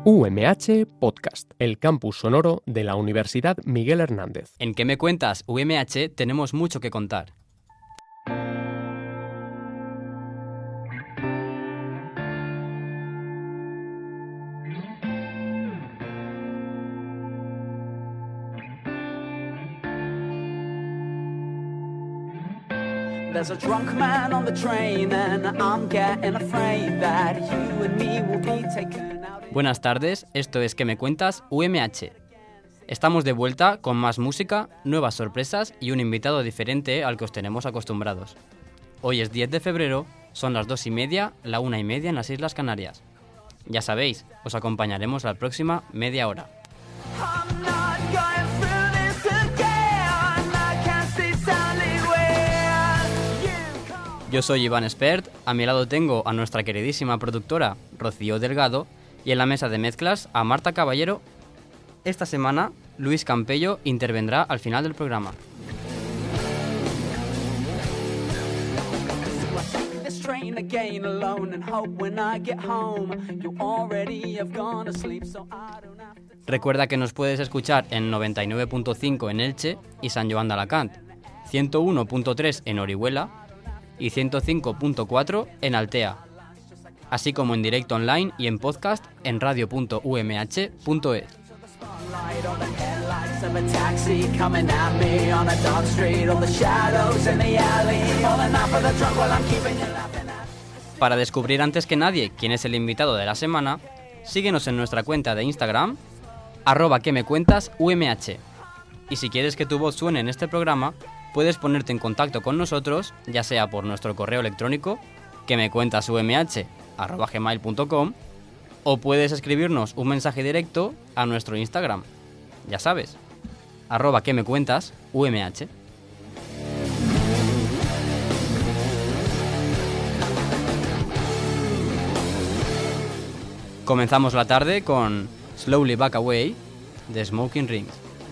UMH Podcast, el campus sonoro de la Universidad Miguel Hernández. En ¿Qué me cuentas? UMH tenemos mucho que contar. There's a drunk man on the train and I'm getting afraid that you and me will be taken out. Buenas tardes, esto es ¿Qué me cuentas? UMH. Estamos de vuelta con más música, nuevas sorpresas y un invitado diferente al que os tenemos acostumbrados. Hoy es 10 de febrero, son las 2:30, la 1:30 en las Islas Canarias. Ya sabéis, os acompañaremos la próxima media hora. I'm not going through this again. I can't stay silent when you call. Yo soy Iván Espert, a mi lado tengo a nuestra queridísima productora Rocío Delgado y en la mesa de mezclas a Marta Caballero. Esta semana, Luis Campello intervendrá al final del programa. This train again alone and hope when I get home you already have gone to sleep so I don't have to. Recuerda que nos puedes escuchar en 99.5 en Elche y San Joan de Alacant, 101.3 en Orihuela y 105.4 en Altea, así como en directo online y en podcast en radio.umh.es. Spotlight on the headlights of a taxi coming at me on a dark street, all the shadows in the alley, falling off of the drunk while I'm keeping you laughing at. Para descubrir antes que nadie quién es el invitado de la semana, síguenos en nuestra cuenta de Instagram, @quemecuentasumh. Y si quieres que tu voz suene en este programa, puedes ponerte en contacto con nosotros, ya sea por nuestro correo electrónico, quemecuentasumh@gmail.com, o puedes escribirnos un mensaje directo a nuestro Instagram. Ya sabes, @quemecuentasumh. Comenzamos la tarde con Slowly Back Away de Smoking Rings.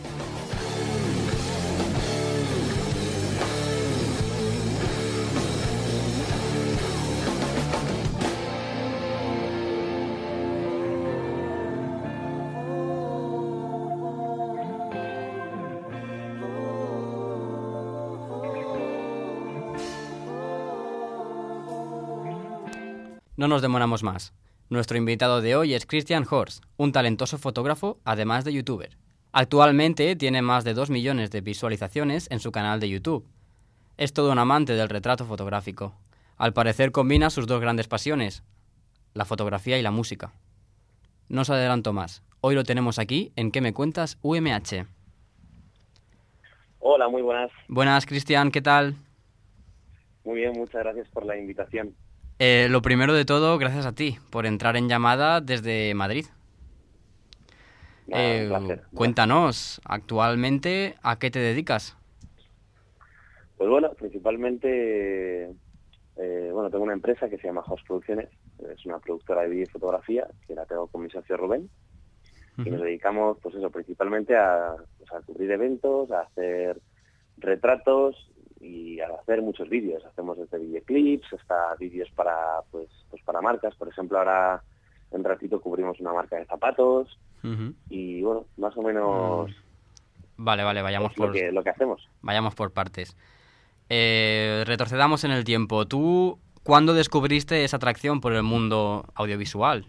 No nos demoramos más. Nuestro invitado de hoy es Christian Horst, un talentoso fotógrafo, además de youtuber. Actualmente tiene más de 2 millones de visualizaciones en su canal de YouTube. Es todo un amante del retrato fotográfico. Al parecer combina sus dos grandes pasiones, la fotografía y la música. No os adelanto más. Hoy lo tenemos aquí en ¿Qué me cuentas? UMH. Hola, muy buenas. Buenas, Christian, ¿qué tal? Muy bien, muchas gracias por la invitación. Lo primero de todo, gracias a ti por entrar en llamada desde Madrid. Nada, un placer. Cuéntanos, actualmente, ¿a qué te dedicas? Pues bueno, principalmente, tengo una empresa que se llama Host Producciones, es una productora de vídeo y fotografía, que la tengo con mi socio Rubén, y nos dedicamos, pues eso, principalmente a cubrir eventos, a hacer retratos y a hacer muchos vídeos. Hacemos desde videoclips hasta vídeos para para marcas. Por ejemplo, ahora en ratito cubrimos una marca de zapatos y bueno, más o menos Vale, vayamos es por lo que hacemos. Vayamos por partes. Retrocedamos en el tiempo. ¿Tú cuándo descubriste esa atracción por el mundo audiovisual?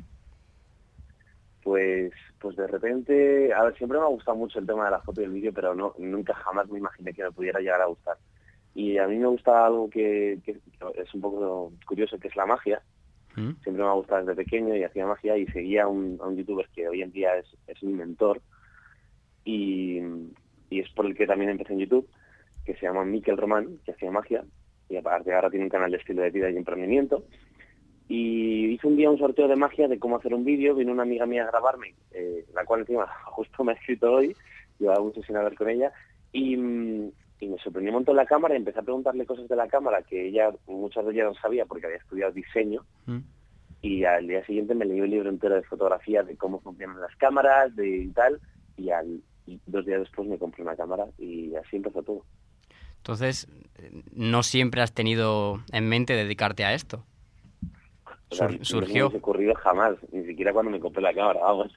Pues de repente, a ver, siempre me ha gustado mucho el tema de la foto y el vídeo, pero nunca jamás me imaginé que me pudiera llegar a gustar. Y a mí me gusta algo que es un poco curioso, que es la magia. Siempre me ha gustado desde pequeño y hacía magia y seguía a un youtuber que hoy en día es mi mentor y es por el que también empecé en YouTube, que se llama Miquel Román, que hacía magia y aparte ahora tiene un canal de estilo de vida y emprendimiento. Y hice un día un sorteo de magia de cómo hacer un vídeo, vino una amiga mía a grabarme, la cual encima justo me ha escrito hoy, llevaba mucho sin hablar con ella, y me sorprendió un montón la cámara y empecé a preguntarle cosas de la cámara que ella, muchas de ellas no sabía porque había estudiado diseño, y al día siguiente me leí un libro entero de fotografía de cómo funcionan las cámaras, y tal, y 2 días después me compré una cámara y así empezó todo. Entonces, ¿no siempre has tenido en mente dedicarte a esto? O sea, Surgió. no se me hubiese ocurrido jamás, ni siquiera cuando me compré la cámara, vamos.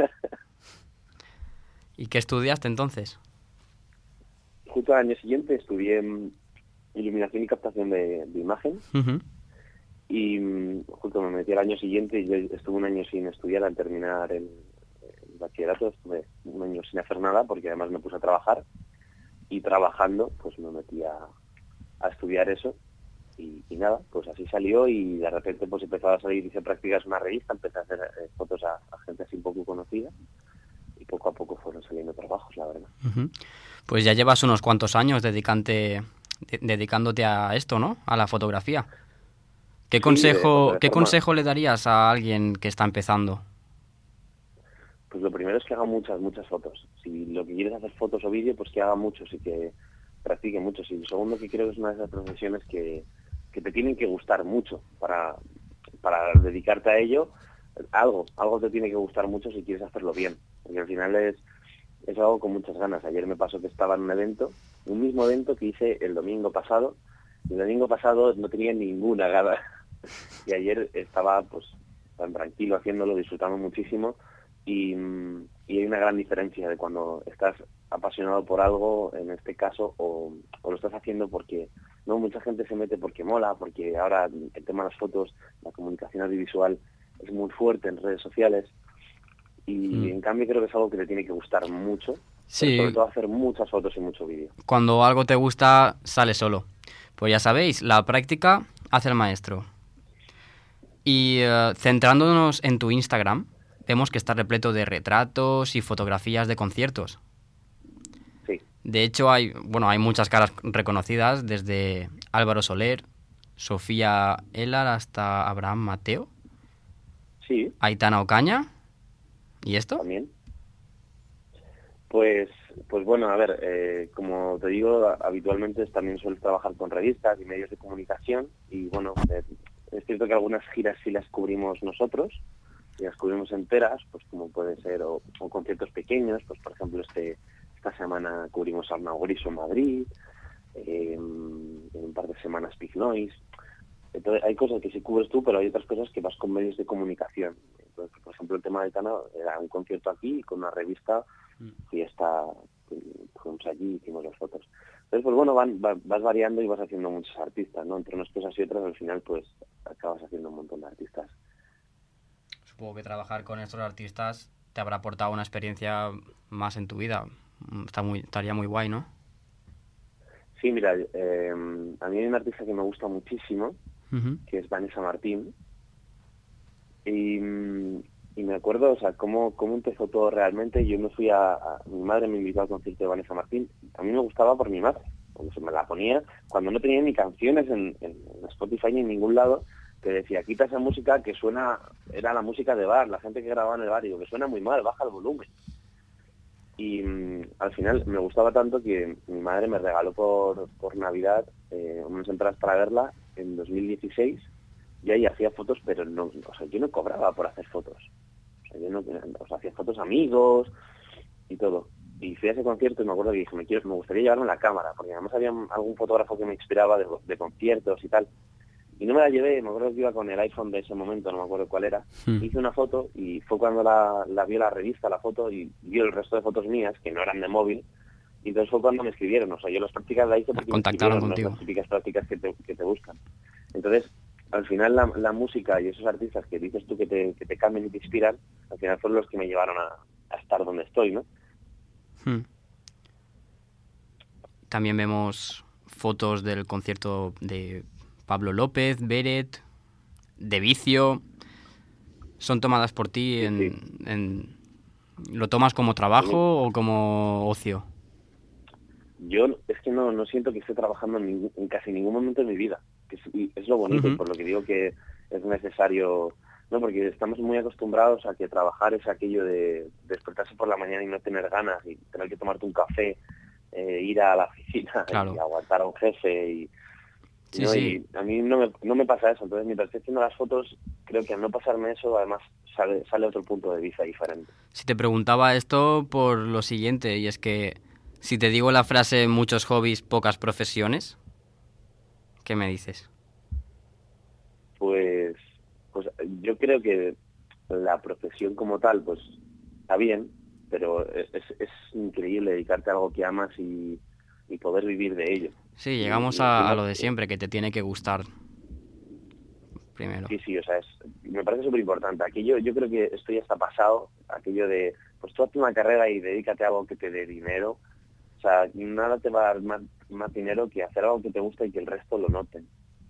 ¿Y qué estudiaste entonces? Justo al año siguiente estudié iluminación y captación de imagen. Ujú. Y justo me metí al año siguiente y yo estuve un año sin estudiar al terminar el bachillerato. Estuve un año sin hacer nada porque además me puse a trabajar. Y trabajando, pues me metí a estudiar eso. Y nada, pues así salió y de repente pues empezaba a salir, hice prácticas en una revista, empecé a hacer fotos a gente así un poco conocida. Y poco a poco fueron saliendo trabajos, la verdad. Ujú. Pues ya llevas unos cuantos años dedicándote a esto, ¿no? A la fotografía. ¿Qué consejo le darías a alguien que está empezando? Pues lo primero es que haga muchas fotos. Si lo que quieres es hacer fotos o vídeo, pues que haga muchos y que practique muchos. Y lo segundo, que creo que es una de esas profesiones que te tienen que gustar mucho para dedicarte a ello. Algo te tiene que gustar mucho si quieres hacerlo bien. Porque al final es algo con muchas ganas. Ayer me pasó que estaba en un mismo evento que hice el domingo pasado. El domingo pasado no tenía ninguna gana. Y ayer estaba pues tan tranquilo haciéndolo, disfrutando muchísimo. Y hay una gran diferencia de cuando estás apasionado por algo, en este caso, o lo estás haciendo porque no mucha gente se mete porque mola, porque ahora el tema de las fotos, la comunicación audiovisual es muy fuerte en redes sociales. Y en cambio creo que es algo que te tiene que gustar mucho. Sí. Sobre todo hacer muchas fotos y mucho vídeo. Cuando algo te gusta, sale solo. Pues ya sabéis, la práctica hace el maestro. Y centrándonos en tu Instagram, vemos que está repleto de retratos y fotografías de conciertos. Sí. De hecho, hay muchas caras reconocidas, desde Álvaro Soler, Sofía Ellar hasta Abraham Mateo. Sí. Aitana Ocaña. ¿Y esto? También. Pues bueno, a ver, como te digo, habitualmente también suelo trabajar con revistas y medios de comunicación y bueno, es cierto que algunas giras sí las cubrimos nosotros y las cubrimos enteras, pues como puede ser, o conciertos pequeños, pues por ejemplo esta semana cubrimos Arnau Griso en Madrid, en un par de semanas Pig Noise. Entonces hay cosas que sí cubres tú, pero hay otras cosas que vas con medios de comunicación. Entonces, por ejemplo, el tema de Tana era un concierto aquí con una revista y fuimos allí y hicimos las fotos. Entonces, pues bueno, vas variando y vas haciendo muchos artistas, ¿no? Entre unas cosas y otras, al final, pues acabas haciendo un montón de artistas. Supongo que trabajar con estos artistas te habrá aportado una experiencia más en tu vida. Estaría muy guay, ¿no? Sí, mira, a mí hay una artista que me gusta muchísimo, que es Vanessa Martín. Y me acuerdo, o sea, cómo empezó todo realmente. Yo me fui mi madre me invitó al concierto de Vanessa Martín. A mí me gustaba por mi madre, porque se me la ponía cuando no tenía ni canciones en Spotify ni en ningún lado. Te decía, quita esa música que suena, era la música de bar, la gente que grababa en el bar, y digo, que suena muy mal, baja el volumen. Y al final me gustaba tanto que mi madre me regaló por Navidad unas entradas para verla en 2016. Y ahí hacía fotos, pero no, o sea, yo no cobraba por hacer fotos. O sea, yo no, o sea, hacía fotos amigos y todo. Y fui a ese concierto y me acuerdo que dije, me gustaría llevarme la cámara, porque además había algún fotógrafo que me inspiraba de conciertos y tal. Y no me la llevé, me acuerdo que iba con el iPhone de ese momento, no me acuerdo cuál era. Hice una foto y fue cuando la vio la revista, la foto, y vio el resto de fotos mías, que no eran de móvil. Y entonces fue cuando me escribieron. O sea, yo las prácticas las hice porque contactaron contigo. No las típicas prácticas que te buscan. Entonces, al final la música y esos artistas que dices tú que te cambian y te inspiran, al final fueron los que me llevaron a estar donde estoy, ¿no? También vemos fotos del concierto de Pablo López, Beret, de Vicio. ¿Son tomadas por ti ¿Lo tomas como trabajo o como ocio? Yo es que no siento que esté trabajando en casi ningún momento de mi vida. Que es lo bonito, y por lo que digo que es necesario, ¿no? Porque estamos muy acostumbrados a que trabajar es aquello de despertarse por la mañana y no tener ganas, y tener que tomarte un café, ir a la oficina, claro, y aguantar a un jefe y a mí no me pasa eso. Entonces, mientras estoy haciendo las fotos, creo que al no pasarme eso, además sale otro punto de vista diferente. Si te preguntaba esto por lo siguiente, y es que si te digo la frase muchos hobbies, pocas profesiones, ¿qué me dices? Pues yo creo que la profesión como tal, pues está bien, pero es increíble dedicarte a algo que amas y poder vivir de ello. Sí, llegamos a lo de siempre, que te tiene que gustar primero. Sí, o sea, me parece súper importante. Aquello, yo creo que esto ya está pasado, aquello de, pues tú hazte una carrera y dedícate a algo que te dé dinero. O sea, nada te va a dar más dinero que hacer algo que te gusta y que el resto lo noten.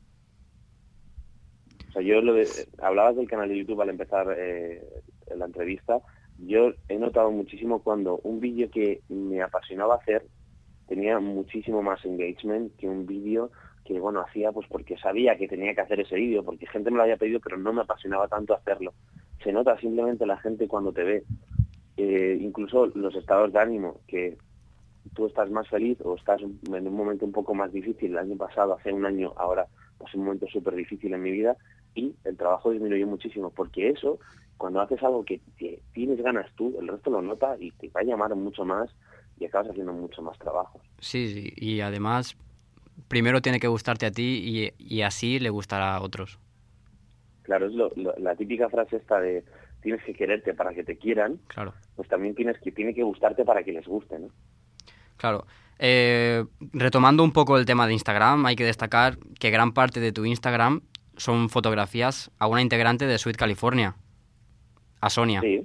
O sea, hablabas del canal de YouTube al empezar la entrevista. Yo he notado muchísimo cuando un vídeo que me apasionaba hacer tenía muchísimo más engagement que un vídeo que, bueno, hacía pues porque sabía que tenía que hacer ese vídeo, porque gente me lo había pedido, pero no me apasionaba tanto hacerlo. Se nota simplemente la gente cuando te ve, incluso los estados de ánimo, que tú estás más feliz o estás en un momento un poco más difícil. El año pasado, hace un año, ahora pasé un momento súper difícil en mi vida y el trabajo disminuyó muchísimo, porque eso, cuando haces algo que tienes ganas tú, el resto lo nota y te va a llamar mucho más y acabas haciendo mucho más trabajos. Sí, y además primero tiene que gustarte a ti y así le gustará a otros. Claro, es la típica frase esta de tienes que quererte para que te quieran, claro. Pues también tiene que gustarte para que les guste, ¿no? Claro. Retomando un poco el tema de Instagram, hay que destacar que gran parte de tu Instagram son fotografías a una integrante de Sweet California, a Sonia. Sí.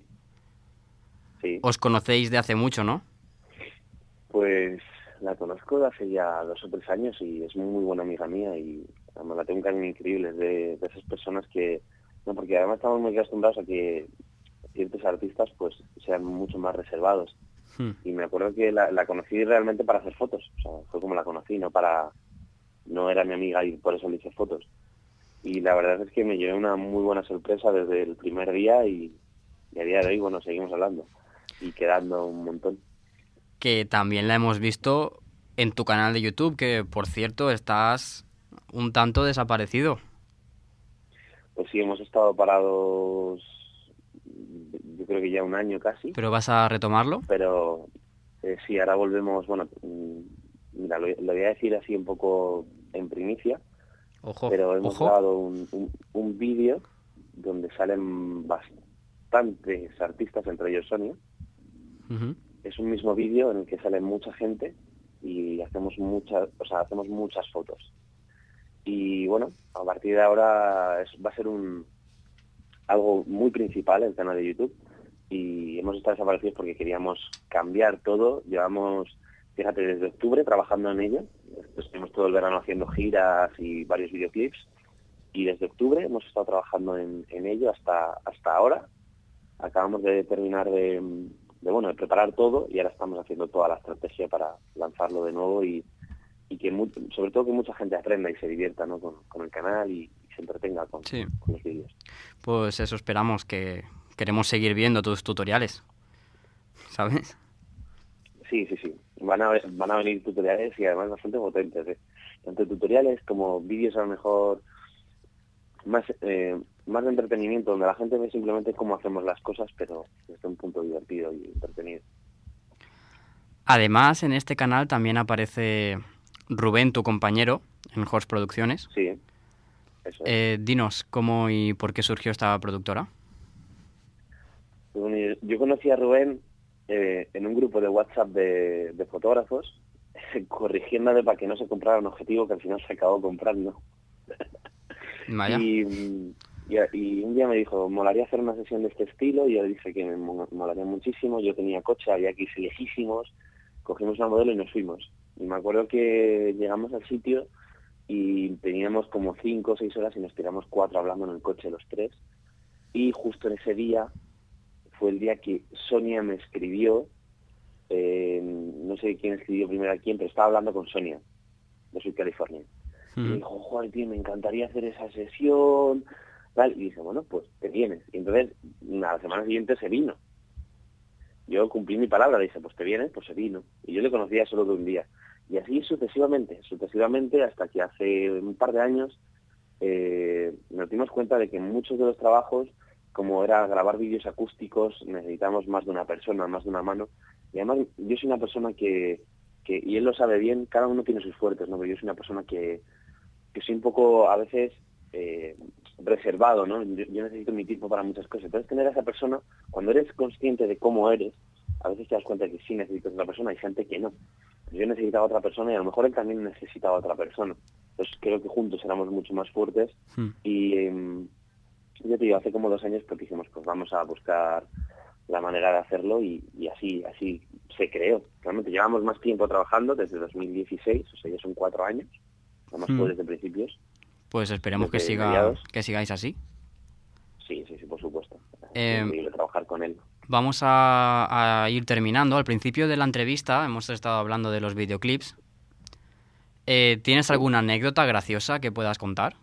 Os conocéis de hace mucho, ¿no? Pues la conozco de hace ya 2 o 3 años y es muy buena amiga mía y además la tengo un cariño increíble de esas personas que... No, porque además estamos muy acostumbrados a que ciertos artistas pues sean mucho más reservados. Y me acuerdo que la conocí realmente para hacer fotos. O sea, fue como la conocí, no era mi amiga y por eso le hice fotos. Y la verdad es que me llevé una muy buena sorpresa desde el primer día y a día de hoy, bueno, seguimos hablando y quedando un montón. Que también la hemos visto en tu canal de YouTube, que por cierto estás un tanto desaparecido. Pues sí, hemos estado parados, yo creo que ya 1 año casi. ¿Pero vas a retomarlo? Pero sí, ahora volvemos, bueno, mira, lo voy a decir así un poco en primicia. Ojo, pero hemos grabado un vídeo donde salen bastantes artistas, entre ellos Sonia. Uh-huh. Es un mismo vídeo en el que sale mucha gente y hacemos muchas fotos. Y bueno, a partir de ahora va a ser algo muy principal el canal de YouTube y hemos estado desaparecidos porque queríamos cambiar todo. Llevamos, fíjate, desde octubre trabajando en ello. Estuvimos todo el verano haciendo giras y varios videoclips y desde octubre hemos estado trabajando en ello hasta ahora. Acabamos de terminar de preparar todo y ahora estamos haciendo toda la estrategia para lanzarlo de nuevo y que sobre todo que mucha gente aprenda y se divierta, ¿no? con el canal y se entretenga con los vídeos. Pues eso esperamos, que queremos seguir viendo tus tutoriales, ¿sabes? Sí. Van a venir tutoriales y además bastante potentes, ¿eh? Tanto tutoriales como vídeos a lo mejor más de entretenimiento, donde la gente ve simplemente cómo hacemos las cosas, pero desde un punto divertido y entretenido. Además, en este canal también aparece Rubén, tu compañero, en Horse Producciones. Sí, eso es. Dinos cómo y por qué surgió esta productora. Bueno, yo conocí a Rubén en un grupo de WhatsApp de fotógrafos, corrigiéndole para que no se comprara un objetivo que al final se acabó comprando. Vaya. Y un día me dijo, molaría hacer una sesión de este estilo, y yo le dije que me molaría muchísimo. Yo tenía coche, había que ir lejísimos, cogimos una modelo y nos fuimos. Y me acuerdo que llegamos al sitio y teníamos como 5 o 6 horas y nos tiramos 4 hablando en el coche los 3. Y justo en ese día fue el día que Sonia me escribió, no sé quién escribió primero a quién, pero estaba hablando con Sonia, de Sweet California. Y me dijo, joder, tío, me encantaría hacer esa sesión, tal. Y dije, bueno, pues te vienes. Y entonces, la semana siguiente se vino. Yo cumplí mi palabra, dije, pues te vienes, pues se vino. Y yo le conocía solo de un día. Y así sucesivamente, hasta que hace un par de años nos dimos cuenta de que muchos de los trabajos, como era grabar vídeos acústicos, necesitamos más de una persona, más de una mano. Y además yo soy una persona que y él lo sabe bien, cada uno tiene sus fuertes, ¿no? Pero yo soy una persona que soy un poco, a veces, reservado, ¿no? Yo necesito mi tiempo para muchas cosas. Entonces tener a esa persona, cuando eres consciente de cómo eres, a veces te das cuenta de que sí necesitas a otra persona, hay gente que no. Yo necesitaba a otra persona y a lo mejor él también necesitaba a otra persona. Entonces creo que juntos éramos mucho más fuertes y yo te digo, hace como 2 años pues dijimos, pues vamos a buscar la manera de hacerlo y así se creó. Realmente llevamos más tiempo trabajando desde 2016, o sea, ya son 4 años, además fue desde principios. Pues esperemos que sigáis así. Sí, por supuesto. Es increíble trabajar con él. Vamos a ir terminando. Al principio de la entrevista hemos estado hablando de los videoclips. ¿Tienes alguna anécdota graciosa que puedas contar?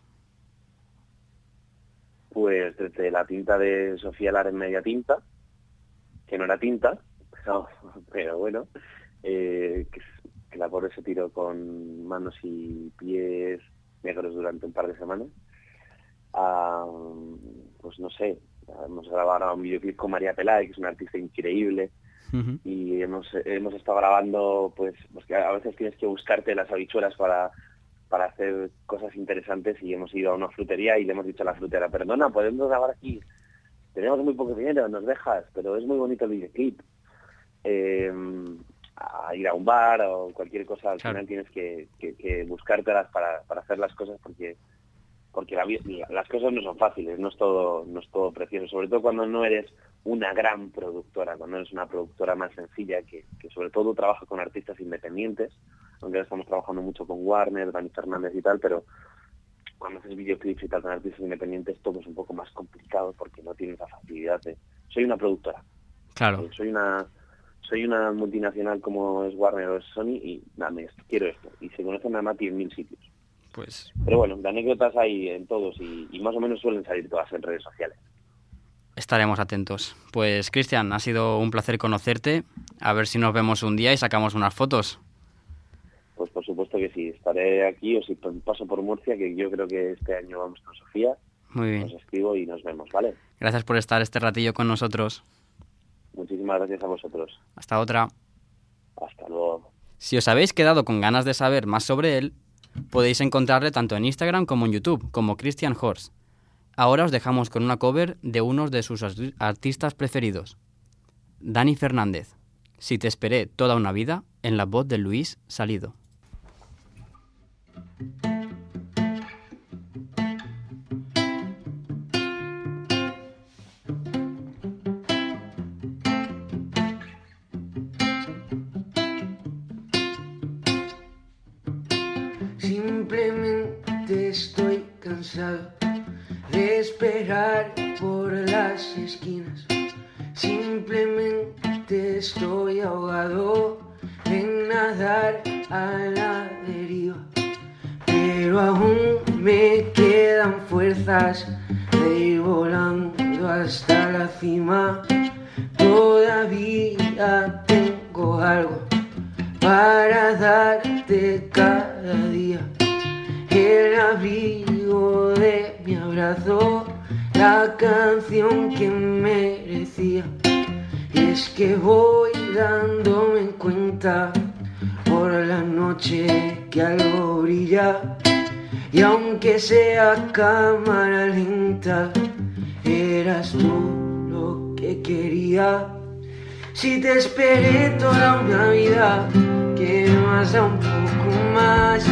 Pues desde la tinta de Sofía Lara en Media Tinta, que no era tinta, pero bueno, que la pobre se tiró con manos y pies negros durante un par de semanas. Pues no sé, hemos grabado ahora un videoclip con María Pelay, que es una artista increíble, y hemos estado grabando, pues que a veces tienes que buscarte las habichuelas para hacer cosas interesantes, y hemos ido a una frutería y le hemos dicho a la frutera, perdona, ¿podemos grabar aquí? Tenemos muy poco dinero, nos dejas, pero es muy bonito el videoclip. A ir a un bar o cualquier cosa, al final tienes que buscártelas para hacer las cosas, porque las cosas no son fáciles, no es todo precioso, sobre todo cuando no eres una gran productora, cuando eres una productora más sencilla que sobre todo trabaja con artistas independientes, aunque ahora estamos trabajando mucho con Warner, Dani Fernández y tal, pero cuando haces videoclips y tal con artistas independientes todo es un poco más complicado porque no tienes la facilidad de... Soy una productora. Claro. Soy una multinacional como es Warner o es Sony y dame esto, quiero esto. Y se conocen a Mati en 1000 sitios. Pues... Pero bueno, de anécdotas hay en todos y más o menos suelen salir todas en redes sociales. Estaremos atentos. Pues Cristian, ha sido un placer conocerte. A ver si nos vemos un día y sacamos unas fotos. Pues por supuesto que sí, estaré aquí o si paso por Murcia, que yo creo que este año vamos con Sofía. Muy bien. Os escribo y nos vemos, ¿vale? Gracias por estar este ratillo con nosotros. Muchísimas gracias a vosotros. Hasta otra. Hasta luego. Si os habéis quedado con ganas de saber más sobre él, podéis encontrarle tanto en Instagram como en YouTube, como Christian Horst. Ahora os dejamos con una cover de uno de sus artistas preferidos, Dani Fernández. Si te esperé toda una vida, en la voz de Luis Salido. Simplemente estoy cansado de esperar por las esquinas. Simplemente estoy ahogado en nadar a la deriva. Pero aún me quedan fuerzas de ir volando hasta la cima. Todavía tengo algo para darte cada día. El abrigo de mi abrazo, la canción que merecía. Y es que voy dándome cuenta por la noche que algo brilla. Y aunque sea cámara lenta, eras tú lo que quería. Si te esperé toda una vida, ¿qué más da un poco más?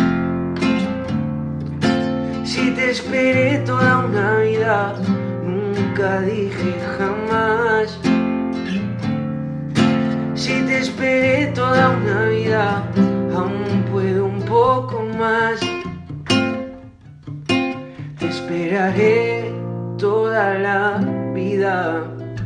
Si te esperé toda una vida, nunca dije jamás. Si te esperé toda una vida, aún puedo un poco más. Te esperaré toda la vida.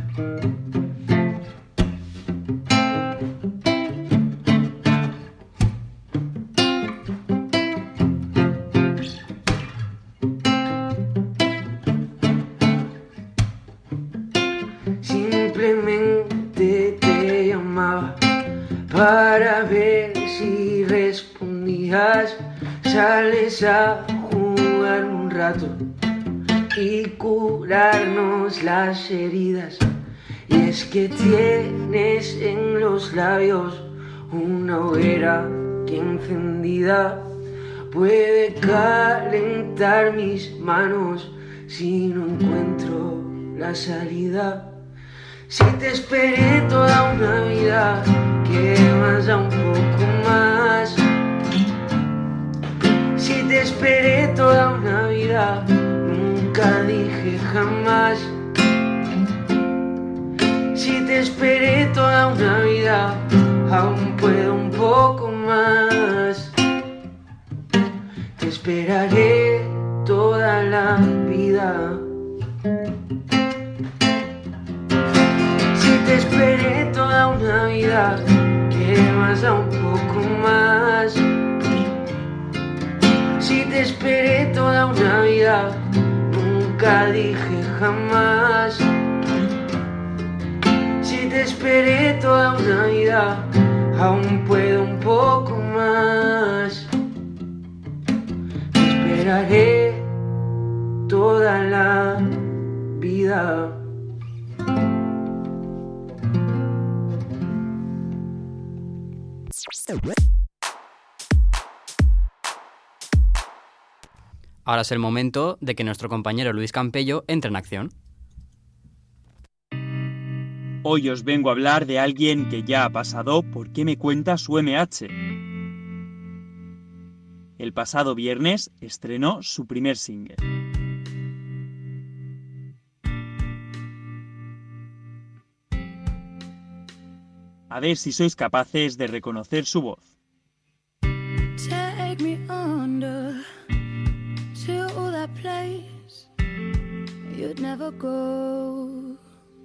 Simplemente te llamaba para ver si respondías. Sales a jugar un rato y curarnos las heridas. Y es que tienes en los labios una hoguera que encendida puede calentar mis manos si no encuentro la salida. Si te esperé toda una vida, que vaya un poco más. Si te esperé toda una vida, nunca dije jamás. Si te esperé toda una vida, aún puedo un poco más. Te esperaré toda la vida. Si te esperé toda una vida, que más a un poco más. Si te esperé toda una vida, nunca dije jamás. Si te esperé toda una vida, aún puedo un poco más. Te esperaré toda la vida. Ahora es el momento de que nuestro compañero Luis Campello entre en acción. Hoy os vengo a hablar de alguien que ya ha pasado por qué me cuenta su MH. El pasado viernes estrenó su primer single. A ver si sois capaces de reconocer su voz. Take me under to that place you'd never go.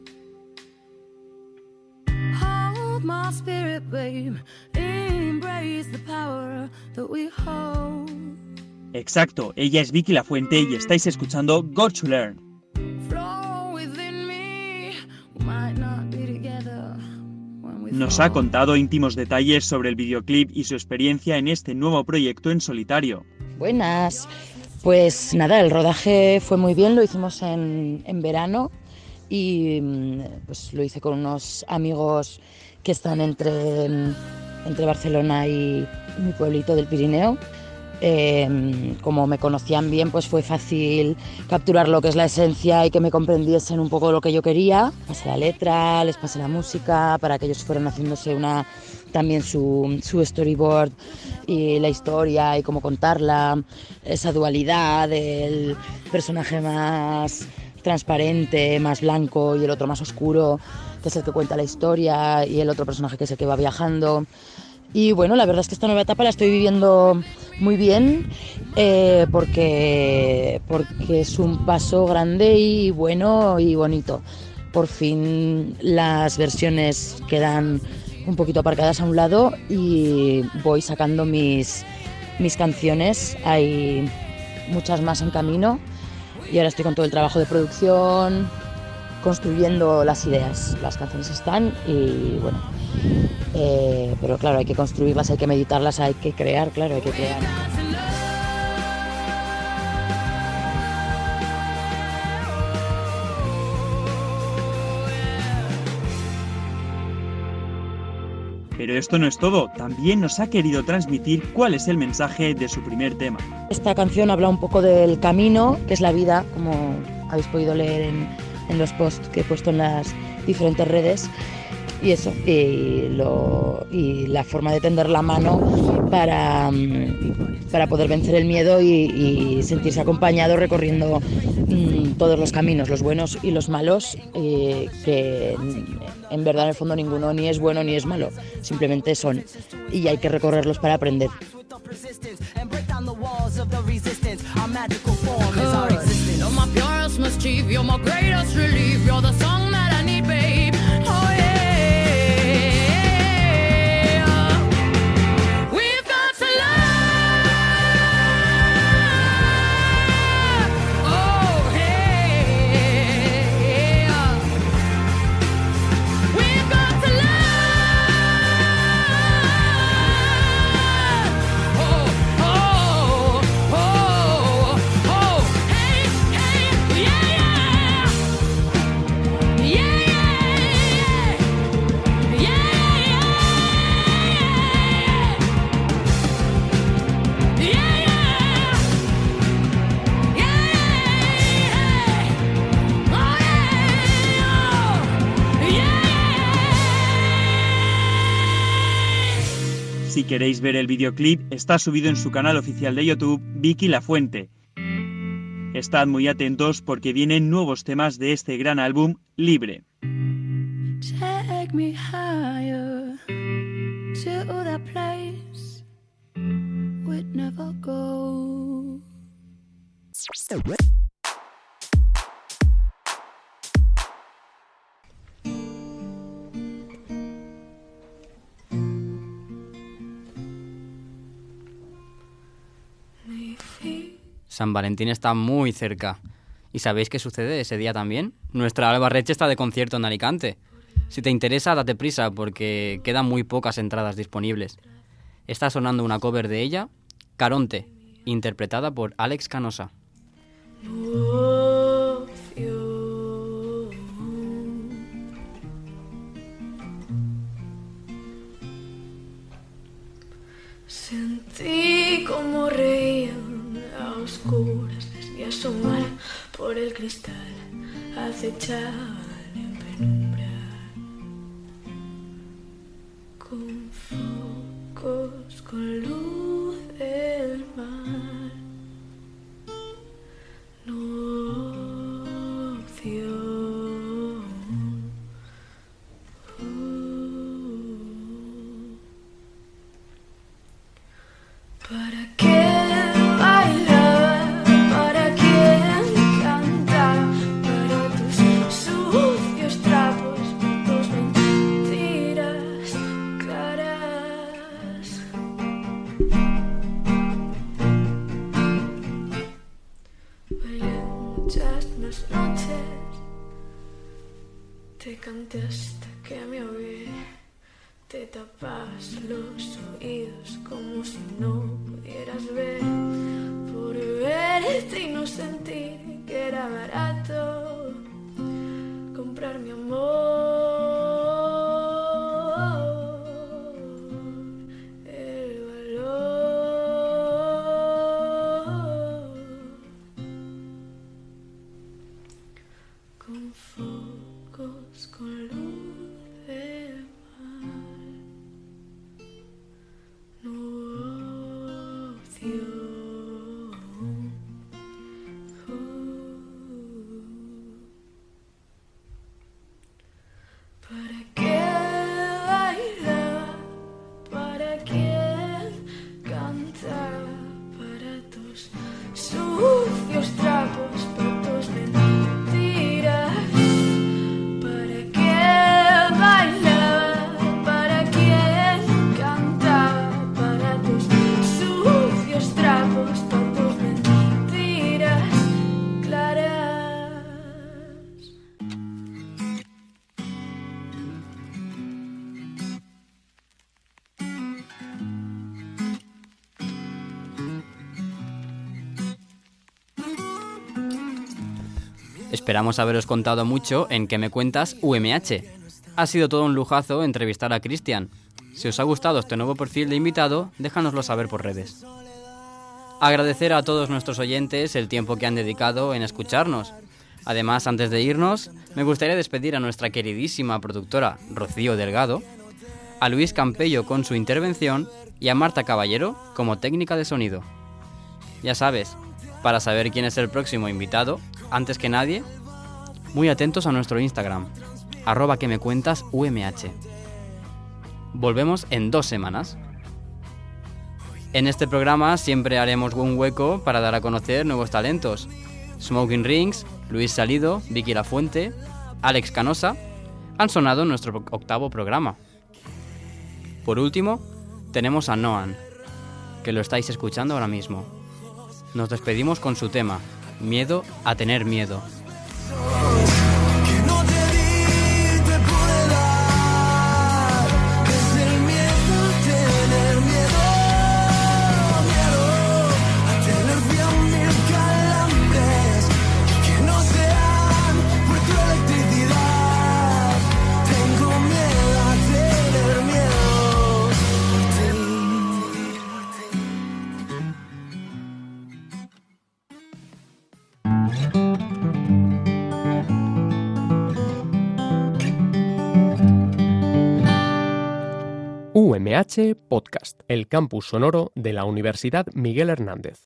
Hold my spirit, babe. Embrace the power that we hold. Exacto, ella es Vicky Lafuente y estáis escuchando Got to Learn. Flow within me. We might not be together. Nos ha contado íntimos detalles sobre el videoclip y su experiencia en este nuevo proyecto en solitario. Buenas, pues nada, el rodaje fue muy bien, lo hicimos en verano y pues lo hice con unos amigos que están entre Barcelona y mi pueblito del Pirineo. Como me conocían bien, pues fue fácil capturar lo que es la esencia y que me comprendiesen un poco lo que yo quería. Pasé la letra, les pasé la música para que ellos fueran haciéndose también su storyboard y la historia y cómo contarla, esa dualidad del personaje más transparente, más blanco y el otro más oscuro, que es el que cuenta la historia, y el otro personaje que es el que va viajando. Y bueno, la verdad es que esta nueva etapa la estoy viviendo muy bien porque es un paso grande y bueno y bonito. Por fin las versiones quedan un poquito aparcadas a un lado y voy sacando mis canciones. Hay muchas más en camino y ahora estoy con todo el trabajo de producción, construyendo las ideas. Las canciones están y bueno... pero claro, hay que construirlas, hay que meditarlas, hay que crear, claro, hay que crear. Pero esto no es todo, también nos ha querido transmitir cuál es el mensaje de su primer tema. Esta canción habla un poco del camino, que es la vida, como habéis podido leer en los posts que he puesto en las diferentes redes. Y eso, y la forma de tender la mano para poder vencer el miedo y sentirse acompañado recorriendo todos los caminos, los buenos y los malos, que en verdad en el fondo ninguno ni es bueno ni es malo, simplemente son, y hay que recorrerlos para aprender. Yeah. Si queréis ver el videoclip, está subido en su canal oficial de YouTube, Vicky Lafuente. Estad muy atentos porque vienen nuevos temas de este gran álbum, Libre. Take me higher to that place we'd never go. San Valentín está muy cerca. ¿Y sabéis qué sucede ese día también? Nuestra Alba Reche está de concierto en Alicante. Si te interesa, date prisa porque quedan muy pocas entradas disponibles. Está sonando una cover de ella, Caronte, interpretada por Alex Canosa. Sentí como reían a oscuras, desde asomar por el cristal, acechar en penumbra, con focos, con luz del mar, no opción. ¿Para qué bailar? ¿Para quién cantar? Para tus sucios trapos, tus mentiras claras. Bailé muchas las noches, te canté hasta que me ahogué. Te tapas los oídos como si no pudieras ver, por verte y no sentir que era barato comprar mi amor. El valor con focos, con luz del mar. ¿Para qué bailar? ¿Para quién cantar? Para tus sucios trapos, para tus mentiras. ¿Para qué bailar? ¿Para quién cantar? Para tus sucios trapos, para tus mentiras claras. Esperamos haberos contado mucho en ¿Qué me cuentas? UMH. Ha sido todo un lujazo entrevistar a Cristian. Si os ha gustado este nuevo perfil de invitado, déjanoslo saber por redes. Agradecer a todos nuestros oyentes el tiempo que han dedicado en escucharnos. Además, antes de irnos, me gustaría despedir a nuestra queridísima productora Rocío Delgado, a Luis Campello con su intervención y a Marta Caballero como técnica de sonido. Ya sabes, para saber quién es el próximo invitado, antes que nadie, muy atentos a nuestro Instagram, @quemecuentasumh. Volvemos en 2 semanas. En este programa siempre haremos un hueco para dar a conocer nuevos talentos. Smoking Rings, Luis Salido, Vicky Lafuente, Alex Canosa han sonado en nuestro 8º programa. Por último, tenemos a Noan, que lo estáis escuchando ahora mismo. Nos despedimos con su tema, Miedo a tener miedo. UMH Podcast, el campus sonoro de la Universidad Miguel Hernández.